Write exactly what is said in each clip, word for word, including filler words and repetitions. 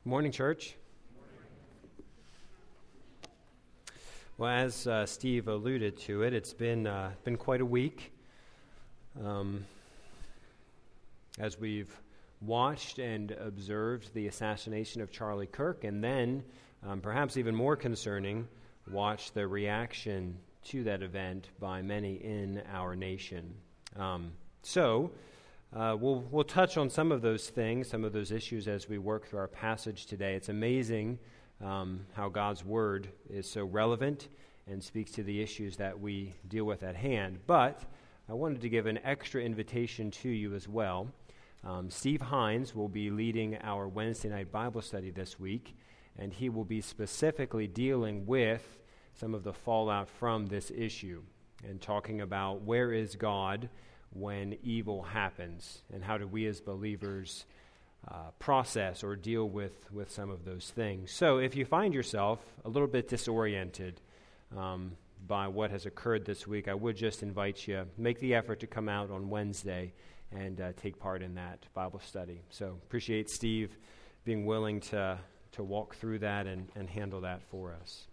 Morning, church. Well, as uh, Steve alluded to it, it's been uh, been quite a week um, as we've watched and observed the assassination of Charlie Kirk, and then, um, perhaps even more concerning, watched the reaction to that event by many in our nation. Um, so. Uh, we'll we'll touch on some of those things, some of those issues as we work through our passage today. It's amazing um, how God's Word is so relevant and speaks to the issues that we deal with at hand. But I wanted to give an extra invitation to you as well. Um, Steve Hines will be leading our Wednesday night Bible study this week, and he will be specifically dealing with some of the fallout from this issue and talking about where is God when evil happens, and how do we as believers uh, process or deal with, with some of those things. So if you find yourself a little bit disoriented um, by what has occurred this week, I would just invite you, make the effort to come out on Wednesday and uh, take part in that Bible study. So appreciate Steve being willing to, to walk through that and, and handle that for us.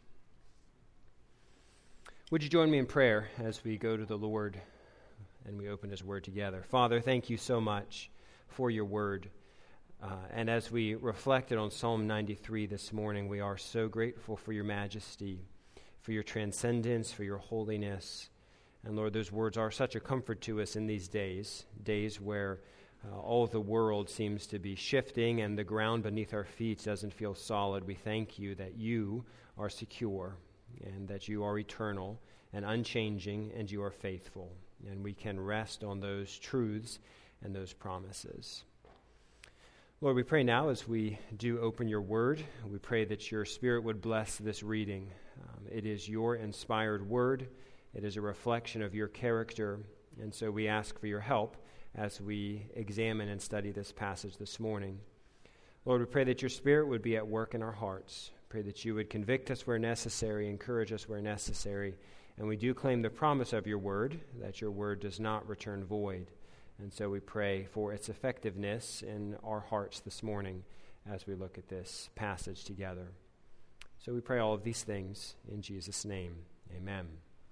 Would you join me in prayer as we go to the Lord and we open His Word together? Father, thank you so much for your Word. Uh, and as we reflected on Psalm ninety-three this morning, we are so grateful for your majesty, for your transcendence, for your holiness. And Lord, those words are such a comfort to us in these days, days where uh, all of the world seems to be shifting and the ground beneath our feet doesn't feel solid. We thank you that you are secure and that you are eternal and unchanging and you are faithful. And we can rest on those truths and those promises. Lord, we pray now as we do open your word, we pray that your Spirit would bless this reading. Um, it is your inspired word. It is a reflection of your character. And so we ask for your help as we examine and study this passage this morning. Lord, we pray that your Spirit would be at work in our hearts. Pray that you would convict us where necessary, encourage us where necessary. And we do claim the promise of your word, that your word does not return void. And so we pray for its effectiveness in our hearts this morning as we look at this passage together. So we pray all of these things in Jesus' name. Amen.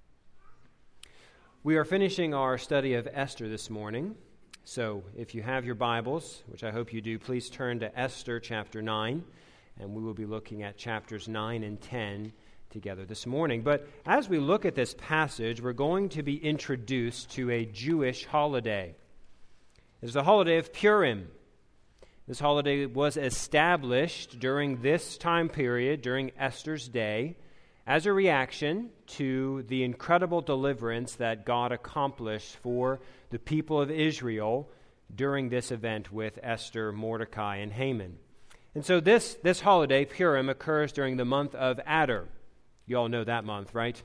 We are finishing our study of Esther this morning. So if you have your Bibles, which I hope you do, please turn to Esther chapter nine. And we will be looking at chapters nine and ten together this morning. But as we look at this passage, we're going to be introduced to a Jewish holiday. It's the holiday of Purim. This holiday was established during this time period, during Esther's day, as a reaction to the incredible deliverance that God accomplished for the people of Israel during this event with Esther, Mordecai, and Haman. And so this, this holiday, Purim, occurs during the month of Adar. You all know that month, right?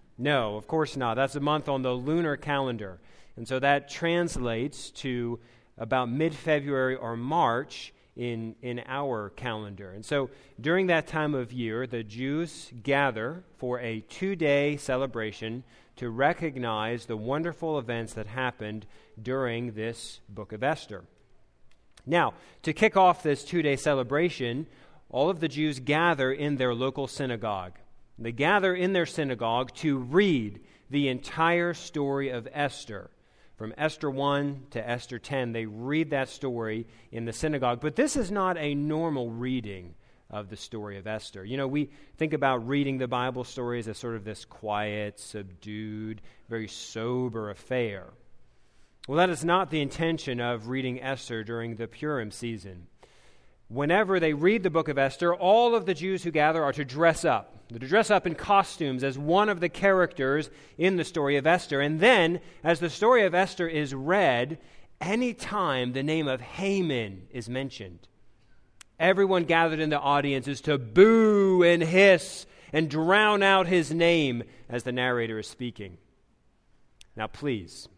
No, of course not. That's a month on the lunar calendar. And so that translates to about mid-February or March in, in our calendar. And so during that time of year, the Jews gather for a two-day celebration to recognize the wonderful events that happened during this book of Esther. Now, to kick off this two-day celebration, all of the Jews gather in their local synagogue. They gather in their synagogue to read the entire story of Esther. From Esther one to Esther ten, they read that story in the synagogue. But this is not a normal reading of the story of Esther. You know, we think about reading the Bible stories as sort of this quiet, subdued, very sober affair. Well, that is not the intention of reading Esther during the Purim season. Whenever they read the book of Esther, all of the Jews who gather are to dress up. They're to dress up in costumes as one of the characters in the story of Esther. And then, as the story of Esther is read, any time the name of Haman is mentioned, everyone gathered in the audience is to boo and hiss and drown out his name as the narrator is speaking. Now, please,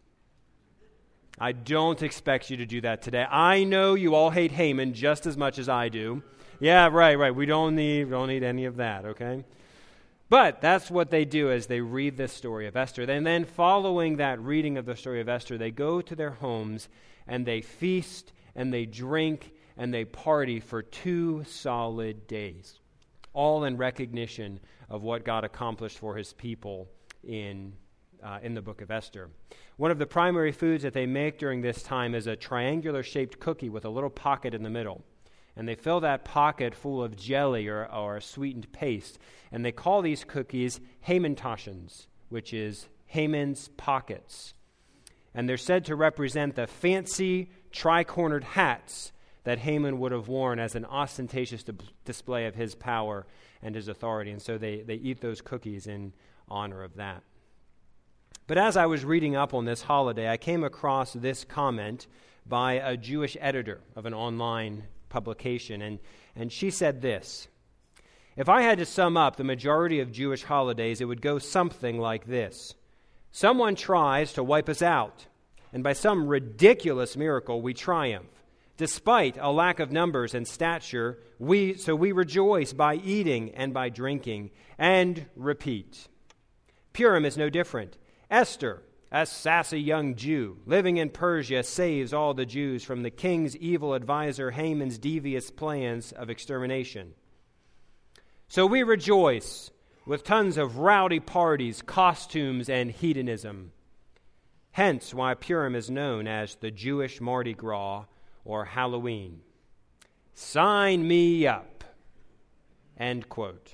I don't expect you to do that today. I know you all hate Haman just as much as I do. Yeah, right, right. We don't need, we don't need any of that, okay? But that's what they do as they read this story of Esther. And then following that reading of the story of Esther, they go to their homes and they feast and they drink and they party for two solid days, all in recognition of what God accomplished for his people in uh, in the book of Esther. One of the primary foods that they make during this time is a triangular-shaped cookie with a little pocket in the middle. And they fill that pocket full of jelly or, or sweetened paste. And they call these cookies Hamantaschens, which is Haman's pockets. And they're said to represent the fancy tri-cornered hats that Haman would have worn as an ostentatious di- display of his power and his authority. And so they, they eat those cookies in honor of that. But as I was reading up on this holiday, I came across this comment by a Jewish editor of an online publication, and, and she said this: "If I had to sum up the majority of Jewish holidays, it would go something like this. Someone tries to wipe us out, and by some ridiculous miracle we triumph. Despite a lack of numbers and stature, we so we rejoice by eating and by drinking, and repeat. Purim is no different. Esther, a sassy young Jew living in Persia, saves all the Jews from the king's evil advisor Haman's devious plans of extermination. So we rejoice with tons of rowdy parties, costumes, and hedonism. Hence why Purim is known as the Jewish Mardi Gras or Halloween. Sign me up." End quote.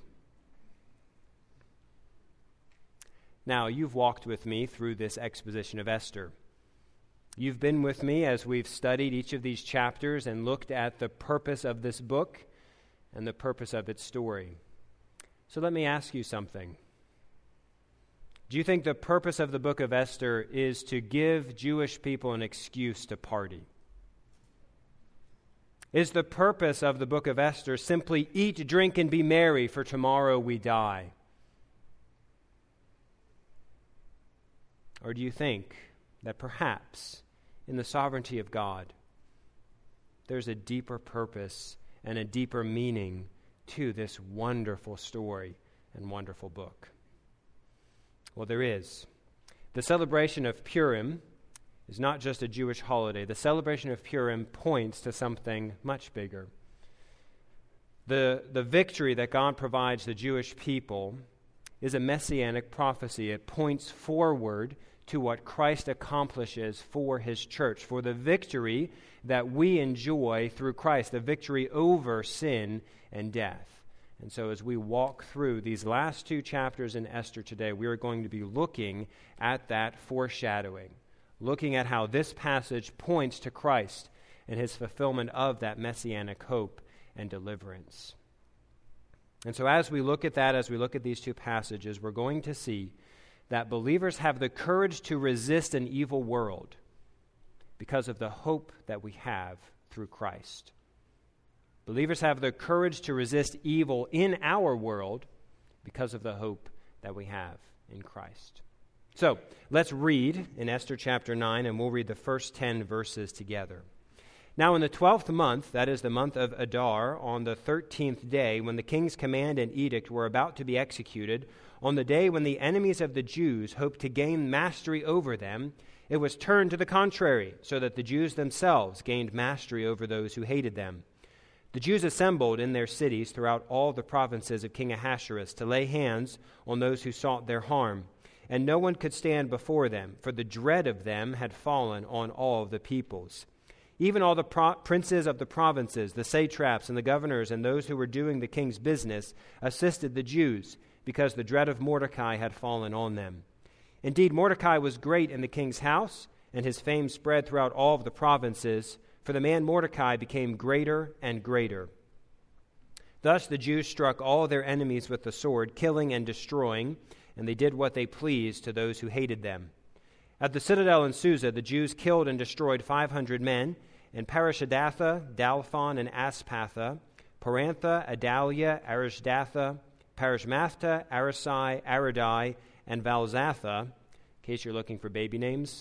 Now, you've walked with me through this exposition of Esther. You've been with me as we've studied each of these chapters and looked at the purpose of this book and the purpose of its story. So let me ask you something. Do you think the purpose of the book of Esther is to give Jewish people an excuse to party? Is the purpose of the book of Esther simply eat, drink, and be merry, for tomorrow we die? Or do you think that perhaps in the sovereignty of God, there's a deeper purpose and a deeper meaning to this wonderful story and wonderful book? Well, there is. The celebration of Purim is not just a Jewish holiday. The celebration of Purim points to something much bigger. The, the victory that God provides the Jewish people is a messianic prophecy. It points forward to what Christ accomplishes for his church, for the victory that we enjoy through Christ, the victory over sin and death. And so as we walk through these last two chapters in Esther today, we are going to be looking at that foreshadowing, looking at how this passage points to Christ and his fulfillment of that messianic hope and deliverance. And so as we look at that, as we look at these two passages, we're going to see that believers have the courage to resist an evil world because of the hope that we have through Christ. Believers have the courage to resist evil in our world because of the hope that we have in Christ. So, let's read in Esther chapter nine, and we'll read the first ten verses together. Now in the twelfth month, that is the month of Adar, on the thirteenth day, when the king's command and edict were about to be executed, on the day when the enemies of the Jews hoped to gain mastery over them, it was turned to the contrary, so that the Jews themselves gained mastery over those who hated them. The Jews assembled in their cities throughout all the provinces of King Ahasuerus to lay hands on those who sought their harm, and no one could stand before them, for the dread of them had fallen on all the peoples. Even all the pro- princes of the provinces, the satraps and the governors, and those who were doing the king's business, assisted the Jews, because the dread of Mordecai had fallen on them. Indeed, Mordecai was great in the king's house, and his fame spread throughout all of the provinces, for the man Mordecai became greater and greater. Thus the Jews struck all their enemies with the sword, killing and destroying, and they did what they pleased to those who hated them. At the citadel in Susa, the Jews killed and destroyed five hundred men, in Parishadatha, Dalphon, and Aspatha, Parantha, Adalia, Arishdatha, Parishmatha, Arisai, Aridai, and Valzatha, in case you're looking for baby names.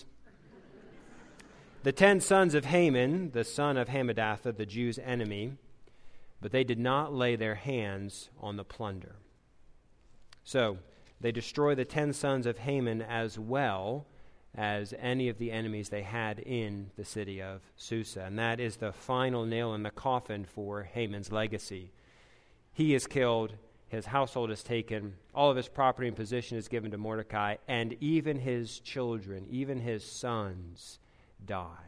The ten sons of Haman, the son of Hammedatha, the Jews' enemy, but they did not lay their hands on the plunder. So they destroy the ten sons of Haman as well as any of the enemies they had in the city of Susa. And that is the final nail in the coffin for Haman's legacy. He is killed, his household is taken, all of his property and position is given to Mordecai, and even his children, even his sons, die.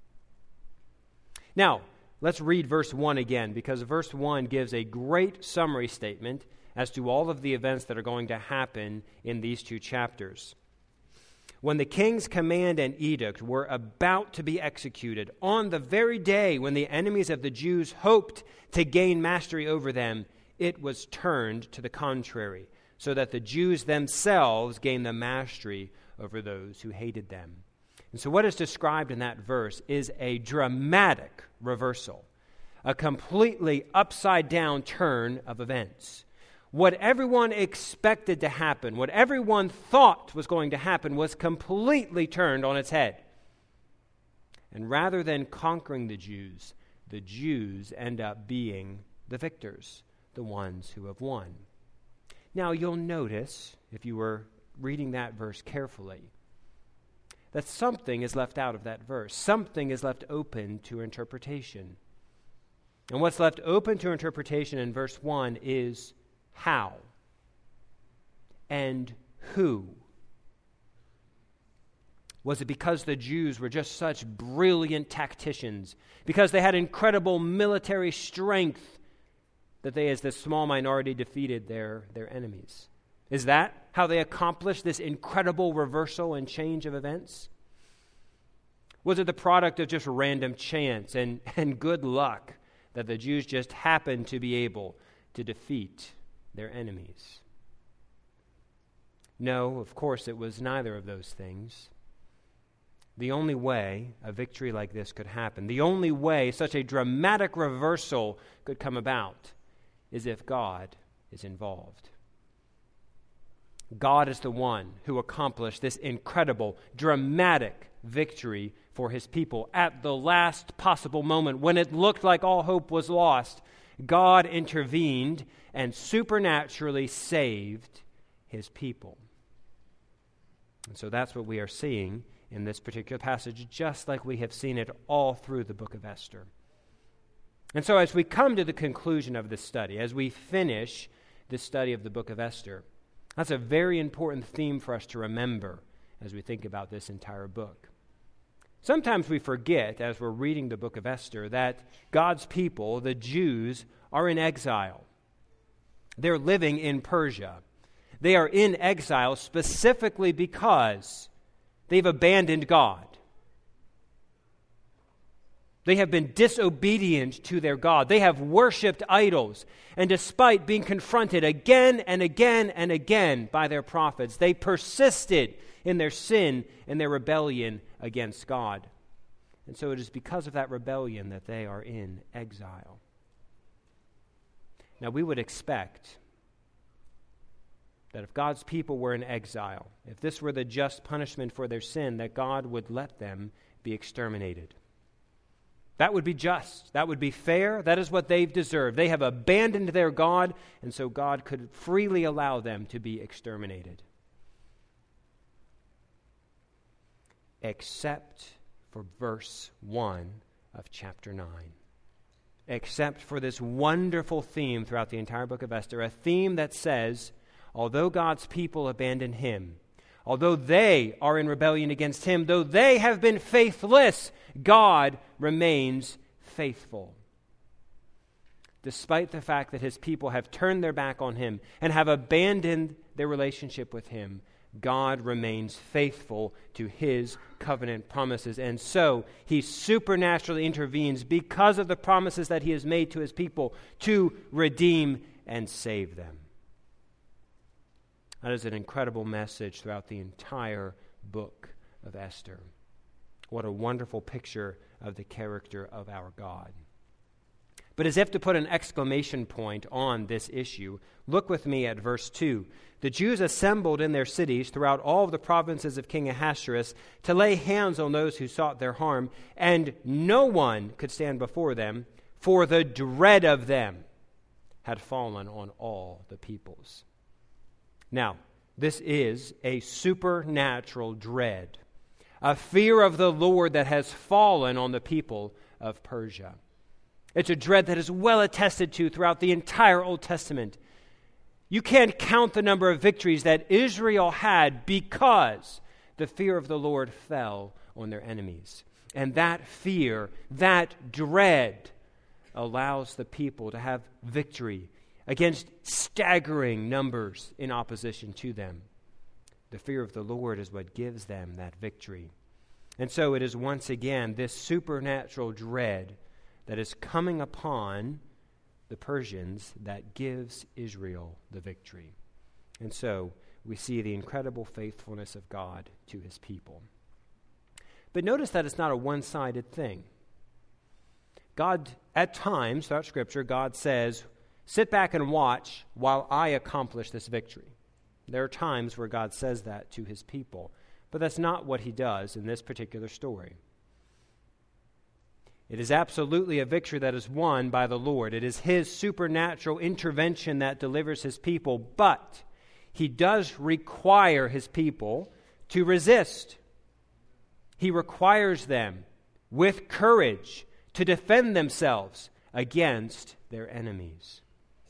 Now, let's read verse one again, because verse one gives a great summary statement as to all of the events that are going to happen in these two chapters. When the king's command and edict were about to be executed, on the very day when the enemies of the Jews hoped to gain mastery over them, it was turned to the contrary, so that the Jews themselves gained the mastery over those who hated them. And so what is described in that verse is a dramatic reversal, a completely upside-down turn of events. What everyone expected to happen, what everyone thought was going to happen, was completely turned on its head. And rather than conquering the Jews, the Jews end up being the victors, the ones who have won. Now, you'll notice, if you were reading that verse carefully, that something is left out of that verse. Something is left open to interpretation. And what's left open to interpretation in verse one is how and who. Was it because the Jews were just such brilliant tacticians, because they had incredible military strength, that they, as this small minority, defeated their, their enemies? Is that how they accomplished this incredible reversal and change of events? Was it the product of just random chance and, and good luck that the Jews just happened to be able to defeat their enemies? No, of course it was neither of those things. The only way a victory like this could happen, the only way such a dramatic reversal could come about, is if God is involved. God is the one who accomplished this incredible, dramatic victory for his people at the last possible moment. When it looked like all hope was lost, God intervened and supernaturally saved his people. And so that's what we are seeing in this particular passage, just like we have seen it all through the book of Esther. And so as we come to the conclusion of this study, as we finish the study of the book of Esther, that's a very important theme for us to remember as we think about this entire book. Sometimes we forget, as we're reading the book of Esther, that God's people, the Jews, are in exile. They're living in Persia. They are in exile specifically because they've abandoned God. They have been disobedient to their God. They have worshipped idols. And despite being confronted again and again and again by their prophets, they persisted in their sin and their rebellion against God. And so it is because of that rebellion that they are in exile. Now, we would expect that if God's people were in exile, if this were the just punishment for their sin, that God would let them be exterminated. That would be just. That would be fair. That is what they've deserved. They have abandoned their God, and so God could freely allow them to be exterminated. Except for verse one of chapter nine. Except for this wonderful theme throughout the entire book of Esther, a theme that says, although God's people abandon him, although they are in rebellion against him, though they have been faithless, God remains faithful. Despite the fact that his people have turned their back on him and have abandoned their relationship with him, God remains faithful to his covenant promises. And so he supernaturally intervenes because of the promises that he has made to his people to redeem and save them. That is an incredible message throughout the entire book of Esther. What a wonderful picture of the character of our God. But as if to put an exclamation point on this issue, look with me at verse two. The Jews assembled in their cities throughout all of the provinces of King Ahasuerus to lay hands on those who sought their harm, and no one could stand before them, for the dread of them had fallen on all the peoples. Now, this is a supernatural dread. a fear of the Lord that has fallen on the people of Persia. It's a dread that is well attested to throughout the entire Old Testament. You can't count the number of victories that Israel had because the fear of the Lord fell on their enemies. And that fear, that dread, allows the people to have victory against staggering numbers in opposition to them. The fear of the Lord is what gives them that victory. And so it is once again this supernatural dread that is coming upon the Persians that gives Israel the victory. And so we see the incredible faithfulness of God to his people. But notice that it's not a one-sided thing. God, at times, throughout Scripture, God says, sit back and watch while I accomplish this victory. There are times where God says that to his people, but that's not what he does in this particular story. It is absolutely a victory that is won by the Lord. It is his supernatural intervention that delivers his people, but he does require his people to resist. He requires them with courage to defend themselves against their enemies.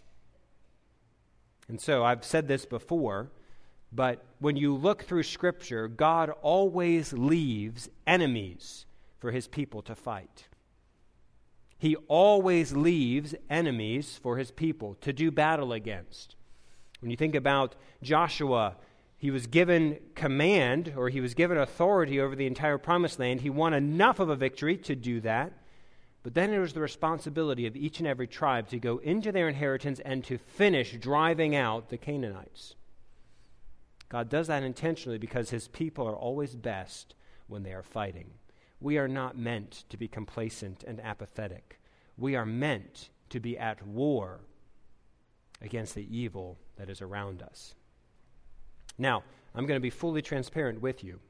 And so I've said this before, but when you look through Scripture, God always leaves enemies for his people to fight. He always leaves enemies for his people to do battle against. When you think about Joshua, he was given command, or he was given authority over the entire promised land. He won enough of a victory to do that. But then it was the responsibility of each and every tribe to go into their inheritance and to finish driving out the Canaanites. God does that intentionally because his people are always best when they are fighting. We are not meant to be complacent and apathetic. We are meant to be at war against the evil that is around us. Now, I'm going to be fully transparent with you.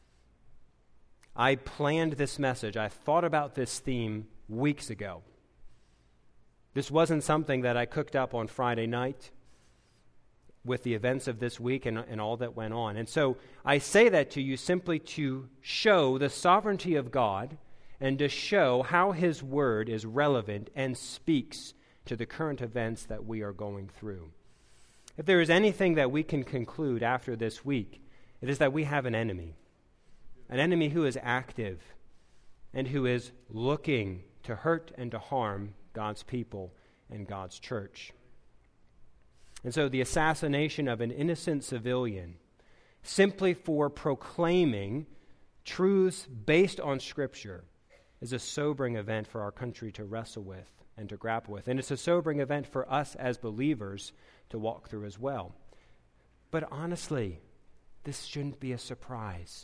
I planned this message. I thought about this theme weeks ago. This wasn't something that I cooked up on Friday night with the events of this week and, and all that went on. And so I say that to you simply to show the sovereignty of God and to show how his word is relevant and speaks to the current events that we are going through. If there is anything that we can conclude after this week, it is that we have an enemy. An enemy who is active and who is looking to hurt and to harm God's people and God's church. And so the assassination of an innocent civilian simply for proclaiming truths based on Scripture is a sobering event for our country to wrestle with and to grapple with. And it's a sobering event for us as believers to walk through as well. But honestly, this shouldn't be a surprise.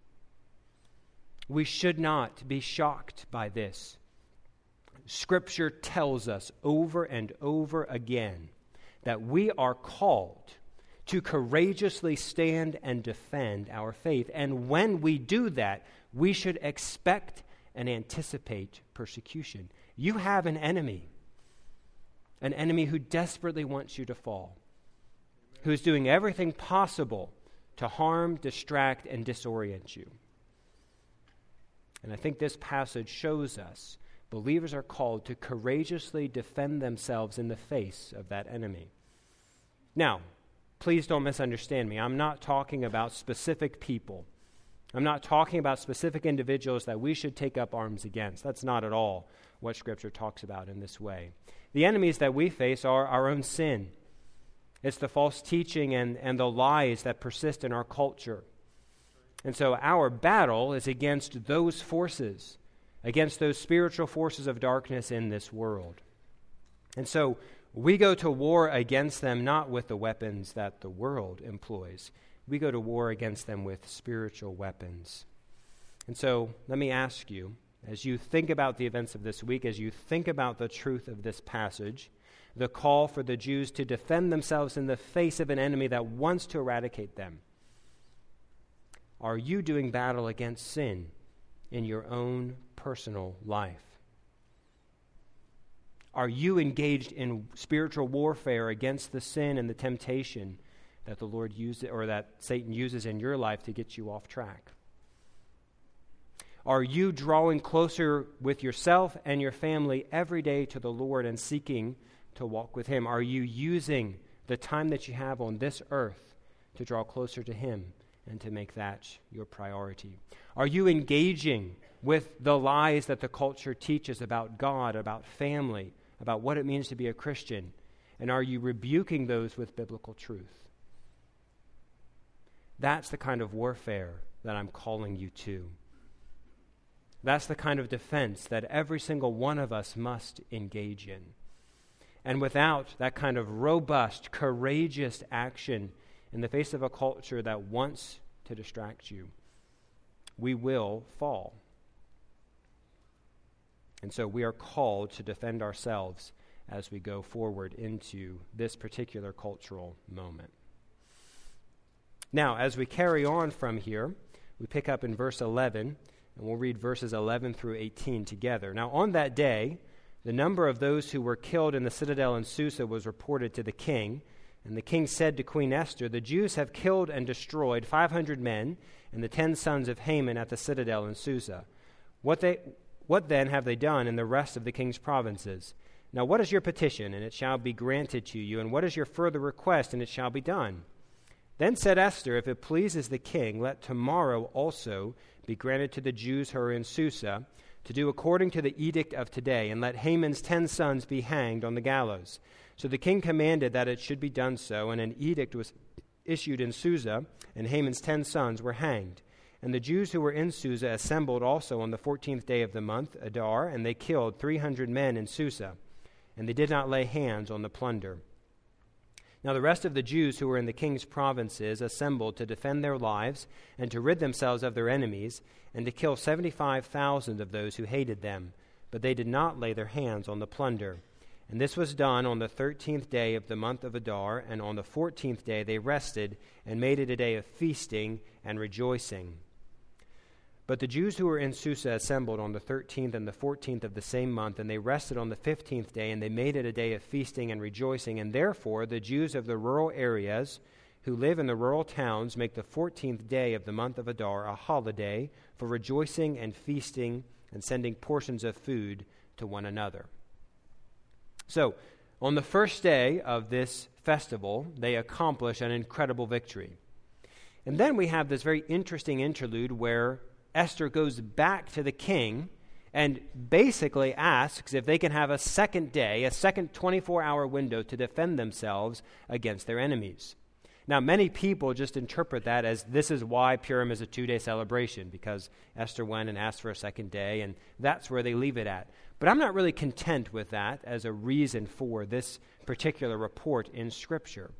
We should not be shocked by this. Scripture tells us over and over again that we are called to courageously stand and defend our faith. And when we do that, we should expect and anticipate persecution. You have an enemy, an enemy who desperately wants you to fall, who is doing everything possible to harm, distract, and disorient you. And I think this passage shows us believers are called to courageously defend themselves in the face of that enemy. Now, please don't misunderstand me. I'm not talking about specific people. I'm not talking about specific individuals that we should take up arms against. That's not at all what Scripture talks about in this way. The enemies that we face are our own sin. It's the false teaching and, and the lies that persist in our culture. And so our battle is against those forces, against those spiritual forces of darkness in this world. And so we go to war against them not with the weapons that the world employs. We go to war against them with spiritual weapons. And so let me ask you, as you think about the events of this week, as you think about the truth of this passage, the call for the Jews to defend themselves in the face of an enemy that wants to eradicate them, are you doing battle against sin in your own personal life? Are you engaged in spiritual warfare against the sin and the temptation that the Lord uses or that Satan uses in your life to get you off track? Are you drawing closer with yourself and your family every day to the Lord and seeking to walk with him? Are you using the time that you have on this earth to draw closer to him and to make that your priority? Are you engaging with the lies that the culture teaches about God, about family, about what it means to be a Christian? And are you rebuking those with biblical truth? That's the kind of warfare that I'm calling you to. That's the kind of defense that every single one of us must engage in. And without that kind of robust, courageous action in the face of a culture that wants to distract you, we will fall. And so we are called to defend ourselves as we go forward into this particular cultural moment. Now, as we carry on from here, we pick up in verse eleven, and we'll read verses eleven through eighteen together. Now, on that day, the number of those who were killed in the citadel in Susa was reported to the king, and the king said to Queen Esther, "The Jews have killed and destroyed five hundred men and the ten sons of Haman at the citadel in Susa. What they, what then have they done in the rest of the king's provinces? Now what is your petition, and it shall be granted to you, and what is your further request, and it shall be done?" Then said Esther, "If it pleases the king, let tomorrow also be granted to the Jews who are in Susa, to do according to the edict of today, and let Haman's ten sons be hanged on the gallows." So the king commanded that it should be done so, and an edict was issued in Susa, and Haman's ten sons were hanged. And the Jews who were in Susa assembled also on the fourteenth day of the month, Adar, and they killed three hundred men in Susa, and they did not lay hands on the plunder. Now the rest of the Jews who were in the king's provinces assembled to defend their lives and to rid themselves of their enemies, and to kill seventy-five thousand of those who hated them, but they did not lay their hands on the plunder. And this was done on the thirteenth day of the month of Adar, and on the fourteenth day they rested and made it a day of feasting and rejoicing. But the Jews who were in Susa assembled on the thirteenth and the fourteenth of the same month, and they rested on the fifteenth day, and they made it a day of feasting and rejoicing. And therefore the Jews of the rural areas who live in the rural towns make the fourteenth day of the month of Adar a holiday for rejoicing and feasting and sending portions of food to one another. So, on the first day of this festival, they accomplish an incredible victory. And then we have this very interesting interlude where Esther goes back to the king and basically asks if they can have a second day, a second twenty-four hour window to defend themselves against their enemies. Now, many people just interpret that as this is why Purim is a two-day celebration, because Esther went and asked for a second day, and that's where they leave it at. But I'm not really content with that as a reason for this particular report in Scripture.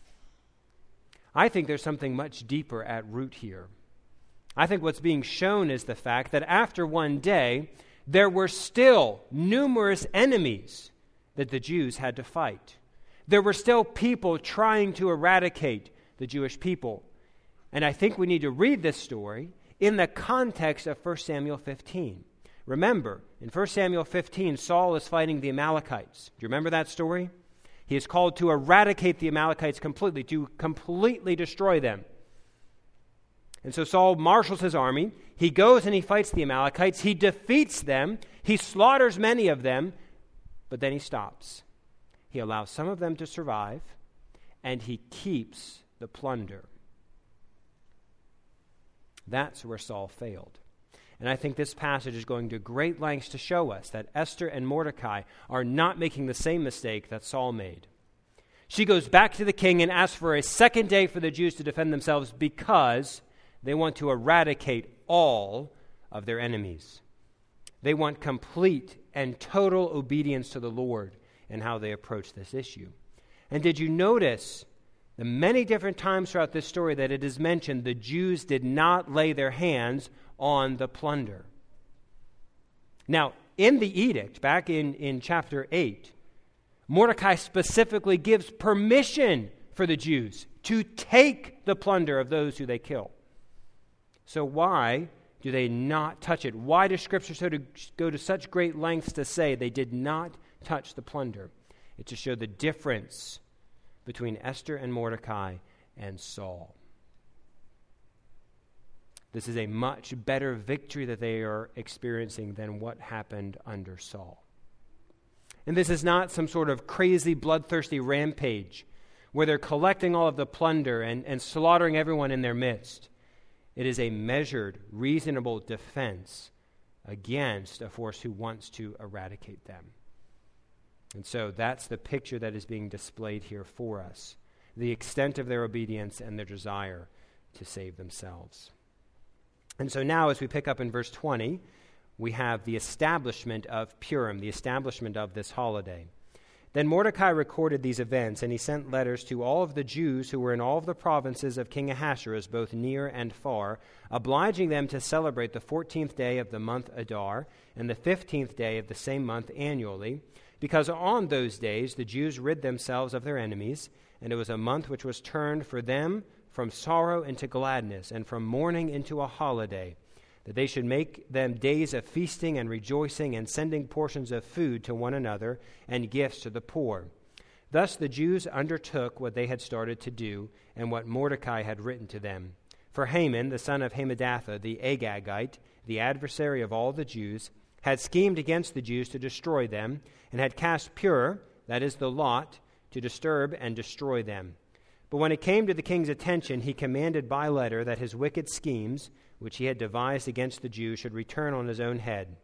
I think there's something much deeper at root here. I think what's being shown is the fact that after one day, there were still numerous enemies that the Jews had to fight. There were still people trying to eradicate the Jewish people. And I think we need to read this story in the context of First Samuel fifteen. Remember, in First Samuel fifteen, Saul is fighting the Amalekites. Do you remember that story? He is called to eradicate the Amalekites completely, to completely destroy them. And so Saul marshals his army. He goes and he fights the Amalekites. He defeats them. He slaughters many of them, but then he stops. He allows some of them to survive, and he keeps the plunder. That's where Saul failed. And I think this passage is going to great lengths to show us that Esther and Mordecai are not making the same mistake that Saul made. She goes back to the king and asks for a second day for the Jews to defend themselves because they want to eradicate all of their enemies. They want complete and total obedience to the Lord in how they approach this issue. And did you notice the many different times throughout this story that it is mentioned the Jews did not lay their hands on the plunder? Now, in the edict, back in, in chapter eight, Mordecai specifically gives permission for the Jews to take the plunder of those who they kill. So why do they not touch it? Why does Scripture so to go to such great lengths to say they did not touch the plunder? It's to show the difference between Esther and Mordecai and Saul. This is a much better victory that they are experiencing than what happened under Saul. And this is not some sort of crazy, bloodthirsty rampage where they're collecting all of the plunder and, and slaughtering everyone in their midst. It is a measured, reasonable defense against a force who wants to eradicate them. And so that's the picture that is being displayed here for us, the extent of their obedience and their desire to save themselves. And so now as we pick up in verse twenty, we have the establishment of Purim, the establishment of this holiday. Then Mordecai recorded these events, and he sent letters to all of the Jews who were in all of the provinces of King Ahasuerus, both near and far, obliging them to celebrate the fourteenth day of the month Adar and the fifteenth day of the same month annually, because on those days the Jews rid themselves of their enemies, and it was a month which was turned for them from sorrow into gladness, and from mourning into a holiday, that they should make them days of feasting and rejoicing and sending portions of food to one another and gifts to the poor. Thus the Jews undertook what they had started to do and what Mordecai had written to them. For Haman, the son of Hammedatha, the Agagite, the adversary of all the Jews, had schemed against the Jews to destroy them, and had cast Pur, that is the lot, to disturb and destroy them. But when it came to the king's attention, he commanded by letter that his wicked schemes, which he had devised against the Jews, should return on his own head,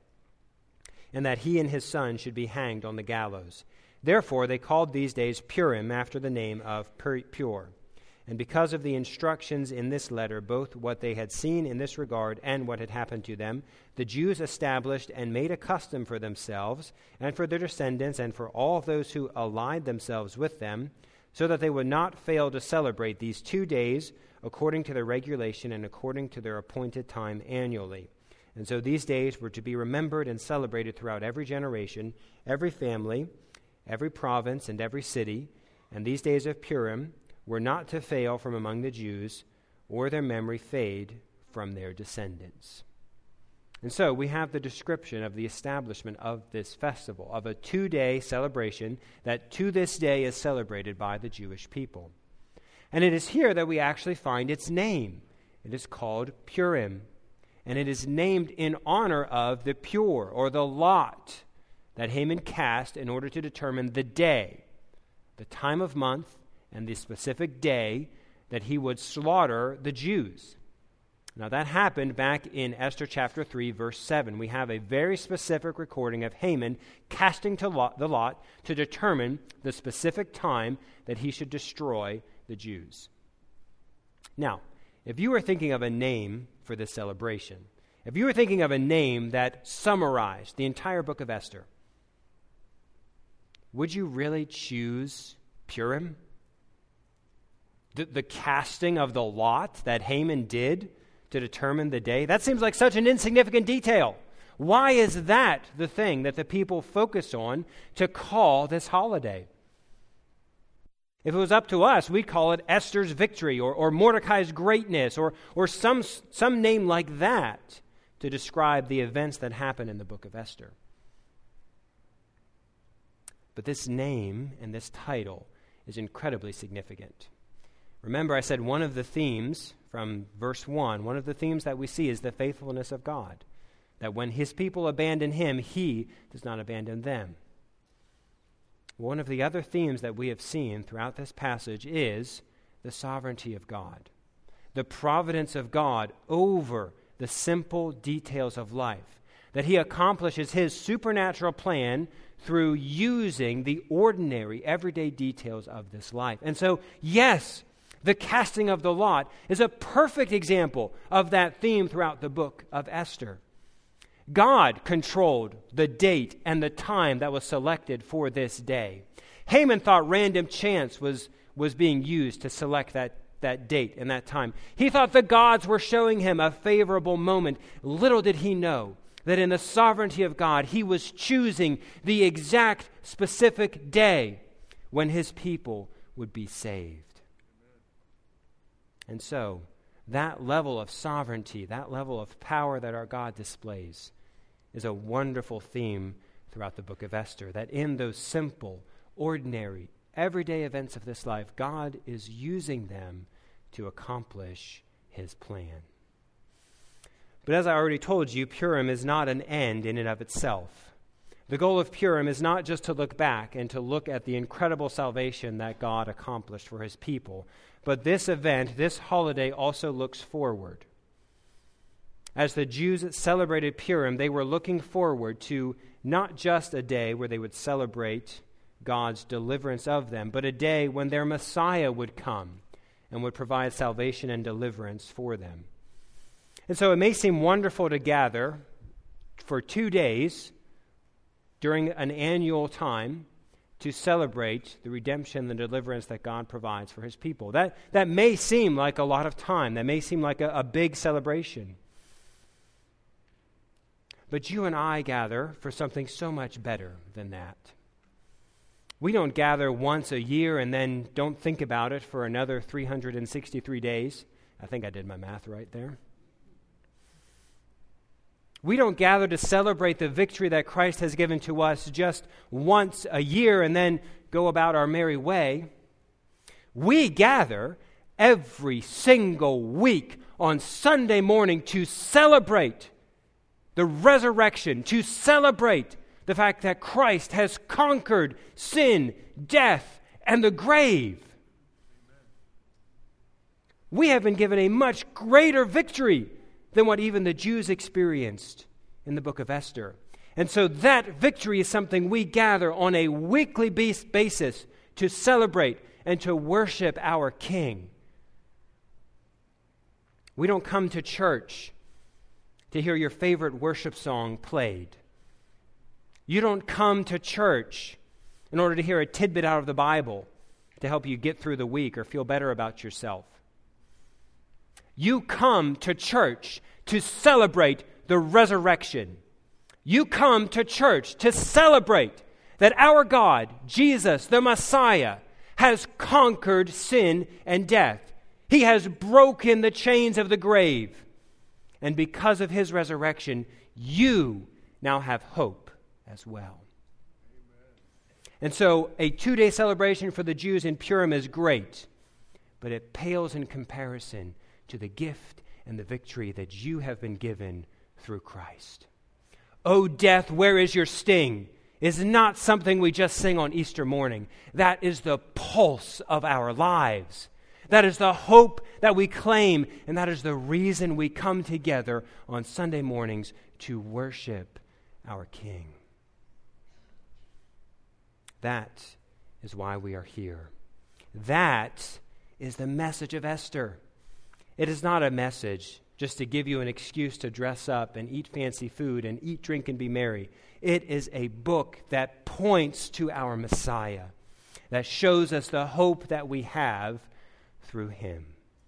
and that he and his son should be hanged on the gallows. Therefore they called these days Purim, after the name of Pur. And because of the instructions in this letter, both what they had seen in this regard and what had happened to them, the Jews established and made a custom for themselves and for their descendants and for all those who allied themselves with them, so that they would not fail to celebrate these two days according to their regulation and according to their appointed time annually. And so these days were to be remembered and celebrated throughout every generation, every family, every province, and every city. And these days of Purim were not to fail from among the Jews, or their memory fade from their descendants. And so we have the description of the establishment of this festival, of a two-day celebration that to this day is celebrated by the Jewish people. And it is here that we actually find its name. It is called Purim, and it is named in honor of the pure, or the lot, that Haman cast in order to determine the day, the time of month, and the specific day that he would slaughter the Jews. Now that happened back in Esther chapter three, verse seven. We have a very specific recording of Haman casting to lot, the lot to determine the specific time that he should destroy the Jews. Now, if you were thinking of a name for this celebration, if you were thinking of a name that summarized the entire book of Esther, would you really choose Purim? The, the casting of the lot that Haman did to determine the day? That seems like such an insignificant detail. Why is that the thing that the people focus on to call this holiday? If it was up to us, we'd call it Esther's victory or, or Mordecai's greatness or, or some, some name like that to describe the events that happen in the book of Esther. But this name and this title is incredibly significant. Remember, I said one of the themes from verse one, one of the themes that we see is the faithfulness of God. That when his people abandon him, he does not abandon them. One of the other themes that we have seen throughout this passage is the sovereignty of God, the providence of God over the simple details of life, that he accomplishes his supernatural plan through using the ordinary, everyday details of this life. And so, yes, the casting of the lot is a perfect example of that theme throughout the book of Esther. God controlled the date and the time that was selected for this day. Haman thought random chance was, was being used to select that, that date and that time. He thought the gods were showing him a favorable moment. Little did he know that in the sovereignty of God, he was choosing the exact specific day when his people would be saved. And so, that level of sovereignty, that level of power that our God displays is a wonderful theme throughout the book of Esther, that in those simple, ordinary, everyday events of this life, God is using them to accomplish his plan. But as I already told you, Purim is not an end in and of itself. The goal of Purim is not just to look back and to look at the incredible salvation that God accomplished for his people, but this event, this holiday, also looks forward. As the Jews celebrated Purim, they were looking forward to not just a day where they would celebrate God's deliverance of them, but a day when their Messiah would come and would provide salvation and deliverance for them. And so it may seem wonderful to gather for two days during an annual time to celebrate the redemption and the deliverance that God provides for his people. That, that may seem like a lot of time. That may seem like a, a big celebration. But you and I gather for something so much better than that. We don't gather once a year and then don't think about it for another three hundred sixty-three days. I think I did my math right there. We don't gather to celebrate the victory that Christ has given to us just once a year and then go about our merry way. We gather every single week on Sunday morning to celebrate the resurrection, to celebrate the fact that Christ has conquered sin, death, and the grave. We have been given a much greater victory than what even the Jews experienced in the book of Esther. And so that victory is something we gather on a weekly basis to celebrate and to worship our King. We don't come to church to hear your favorite worship song played. You don't come to church in order to hear a tidbit out of the Bible to help you get through the week or feel better about yourself. You come to church to celebrate the resurrection. You come to church to celebrate that our God, Jesus, the Messiah, has conquered sin and death. He has broken the chains of the grave. And because of his resurrection, you now have hope as well. Amen. And so a two-day celebration for the Jews in Purim is great, but it pales in comparison to the gift and the victory that you have been given through Christ. "O death, where is your sting?" is not something we just sing on Easter morning. That is the pulse of our lives. That is the hope that we claim, and that is the reason we come together on Sunday mornings to worship our King. That is why we are here. That is the message of Esther. It is not a message just to give you an excuse to dress up and eat fancy food and eat, drink, and be merry. It is a book that points to our Messiah, that shows us the hope that we have through him.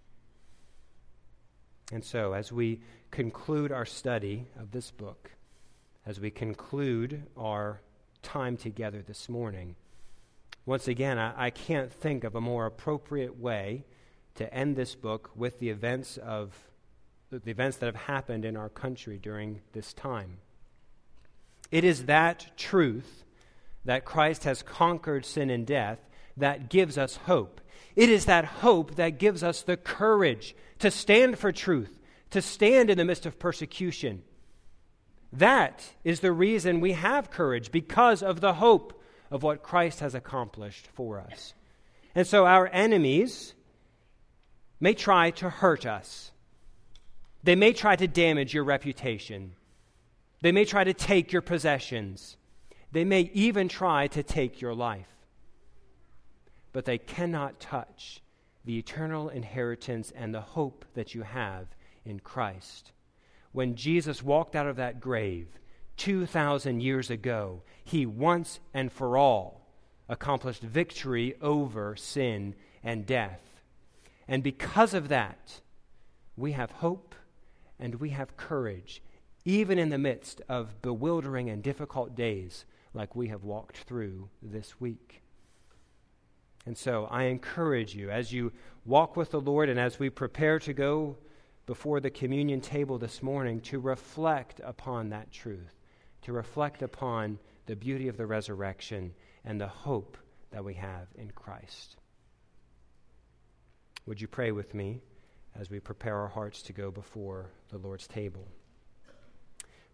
And so, as we conclude our study of this book, as we conclude our time together this morning, once again, I, I can't think of a more appropriate way to end this book with the events of the events that have happened in our country during this time. It is that truth that Christ has conquered sin and death that gives us hope. It is that hope that gives us the courage to stand for truth, to stand in the midst of persecution. That is the reason we have courage, because of the hope of what Christ has accomplished for us. And so our enemies may try to hurt us. They may try to damage your reputation. They may try to take your possessions. They may even try to take your life. But they cannot touch the eternal inheritance and the hope that you have in Christ. When Jesus walked out of that grave two thousand years ago, he once and for all accomplished victory over sin and death. And because of that, we have hope and we have courage, even in the midst of bewildering and difficult days like we have walked through this week. And so I encourage you, as you walk with the Lord and as we prepare to go before the communion table this morning, to reflect upon that truth, to reflect upon the beauty of the resurrection and the hope that we have in Christ. Would you pray with me as we prepare our hearts to go before the Lord's table?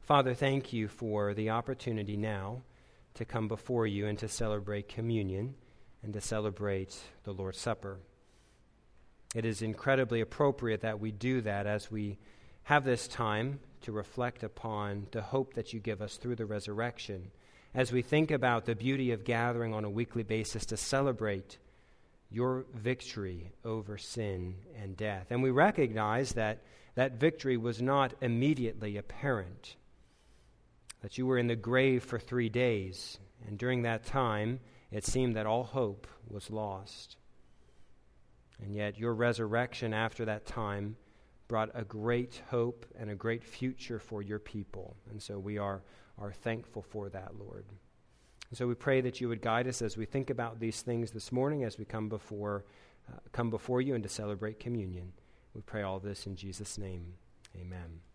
Father, thank you for the opportunity now to come before you and to celebrate communion and to celebrate the Lord's Supper. It is incredibly appropriate that we do that as we have this time to reflect upon the hope that you give us through the resurrection, as we think about the beauty of gathering on a weekly basis to celebrate your victory over sin and death. And we recognize that that victory was not immediately apparent, that you were in the grave for three days, and during that time it seemed that all hope was lost. And yet your resurrection after that time brought a great hope and a great future for your people. And so we are, are thankful for that, Lord. And so we pray that you would guide us as we think about these things this morning, as we come before, uh, come before you and to celebrate communion. We pray all this in Jesus' name. Amen.